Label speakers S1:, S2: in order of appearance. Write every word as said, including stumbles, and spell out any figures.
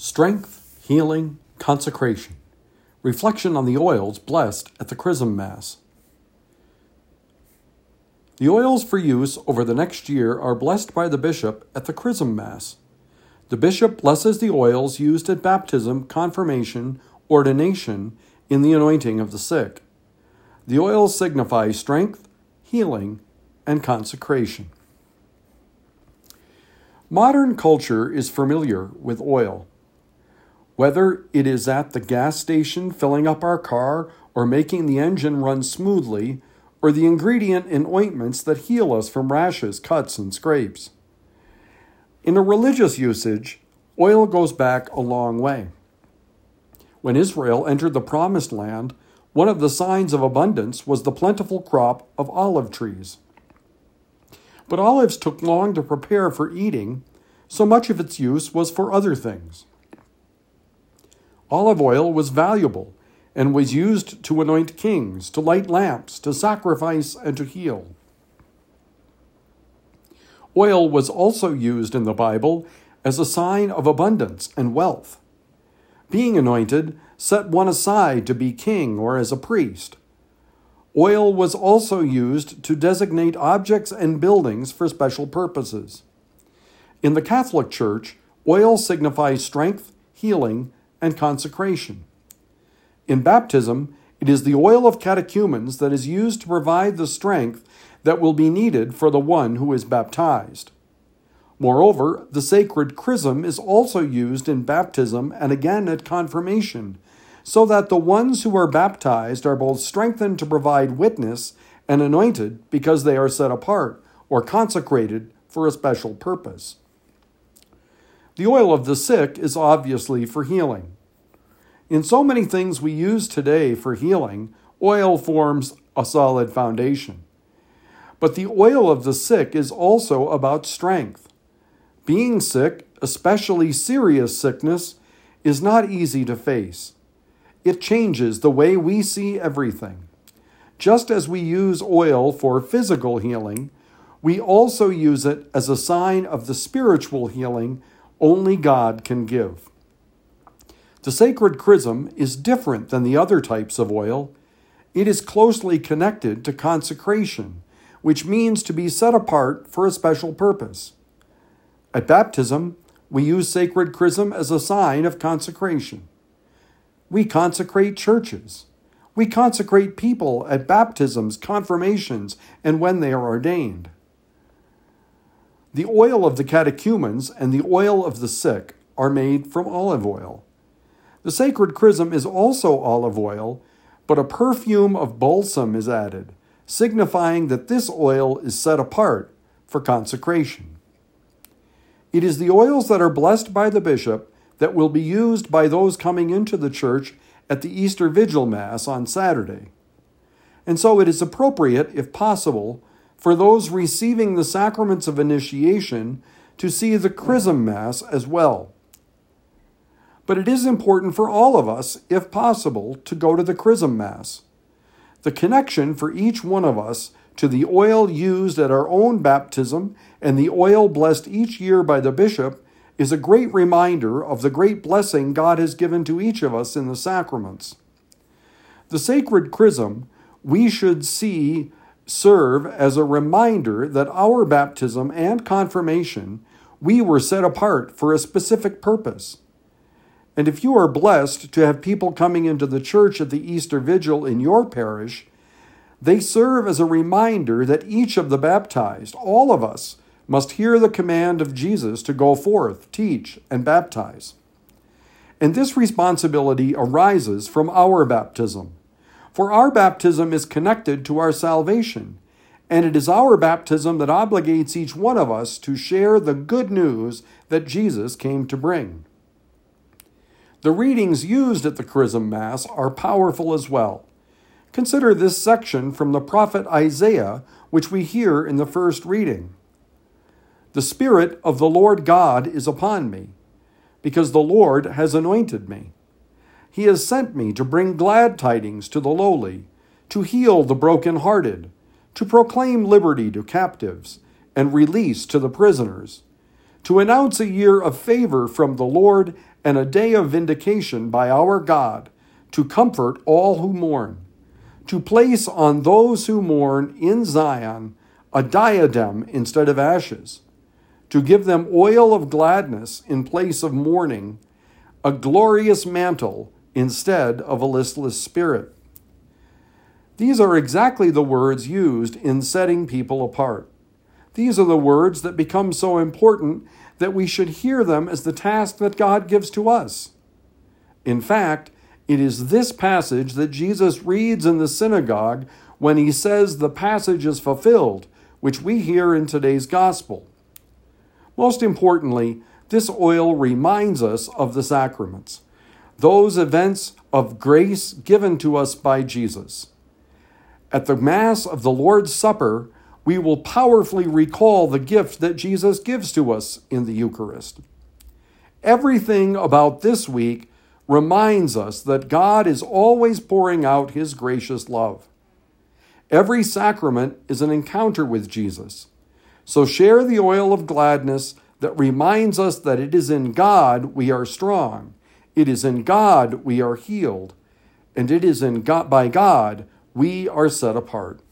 S1: Strength, healing, consecration. Reflection on the oils blessed at the Chrism Mass. The oils for use over the next year are blessed by the bishop at the Chrism Mass. The bishop blesses the oils used at baptism, confirmation, ordination, in the anointing of the sick. The oils signify strength, healing, and consecration. Modern culture is familiar with oil. Whether it is at the gas station filling up our car or making the engine run smoothly, or the ingredient in ointments that heal us from rashes, cuts, and scrapes. In a religious usage, oil goes back a long way. When Israel entered the Promised Land, one of the signs of abundance was the plentiful crop of olive trees. But olives took long to prepare for eating, so much of its use was for other things. Olive oil was valuable and was used to anoint kings, to light lamps, to sacrifice, and to heal. Oil was also used in the Bible as a sign of abundance and wealth. Being anointed set one aside to be king or as a priest. Oil was also used to designate objects and buildings for special purposes. In the Catholic Church, oil signifies strength, healing, and consecration. In baptism, it is the oil of catechumens that is used to provide the strength that will be needed for the one who is baptized. Moreover, the sacred chrism is also used in baptism and again at confirmation, so that the ones who are baptized are both strengthened to provide witness and anointed because they are set apart or consecrated for a special purpose. The oil of the sick is obviously for healing. In so many things we use today for healing, oil forms a solid foundation. But the oil of the sick is also about strength. Being sick, especially serious sickness, is not easy to face. It changes the way we see everything. Just as we use oil for physical healing, we also use it as a sign of the spiritual healing only God can give. The sacred chrism is different than the other types of oil. It is closely connected to consecration, which means to be set apart for a special purpose. At baptism, we use sacred chrism as a sign of consecration. We consecrate churches. We consecrate people at baptisms, confirmations, and when they are ordained. The oil of the catechumens and the oil of the sick are made from olive oil. The sacred chrism is also olive oil, but a perfume of balsam is added, signifying that this oil is set apart for consecration. It is the oils that are blessed by the bishop that will be used by those coming into the church at the Easter Vigil Mass on Saturday. And so it is appropriate, if possible, for those receiving the sacraments of initiation to see the Chrism Mass as well. But it is important for all of us, if possible, to go to the Chrism Mass. The connection for each one of us to the oil used at our own baptism and the oil blessed each year by the bishop is a great reminder of the great blessing God has given to each of us in the sacraments. The sacred chrism we should see serve as a reminder that our baptism and confirmation, we were set apart for a specific purpose. And if you are blessed to have people coming into the church at the Easter Vigil in your parish, they serve as a reminder that each of the baptized, all of us, must hear the command of Jesus to go forth, teach, and baptize. And this responsibility arises from our baptism. For our baptism is connected to our salvation, and it is our baptism that obligates each one of us to share the good news that Jesus came to bring. The readings used at the Chrism Mass are powerful as well. Consider this section from the prophet Isaiah, which we hear in the first reading. The Spirit of the Lord God is upon me, because the Lord has anointed me. He has sent me to bring glad tidings to the lowly, to heal the brokenhearted, to proclaim liberty to captives, and release to the prisoners, to announce a year of favor from the Lord and a day of vindication by our God, to comfort all who mourn, to place on those who mourn in Zion a diadem instead of ashes, to give them oil of gladness in place of mourning, a glorious mantle instead of a listless spirit. These are exactly the words used in setting people apart. These are the words that become so important that we should hear them as the task that God gives to us. In fact, it is this passage that Jesus reads in the synagogue when he says the passage is fulfilled, which we hear in today's gospel. Most importantly, this oil reminds us of the sacraments, those events of grace given to us by Jesus. At the Mass of the Lord's Supper, we will powerfully recall the gift that Jesus gives to us in the Eucharist. Everything about this week reminds us that God is always pouring out his gracious love. Every sacrament is an encounter with Jesus. So share the oil of gladness that reminds us that it is in God we are strong, it is in God we are healed, and it is in God, by God we are set apart.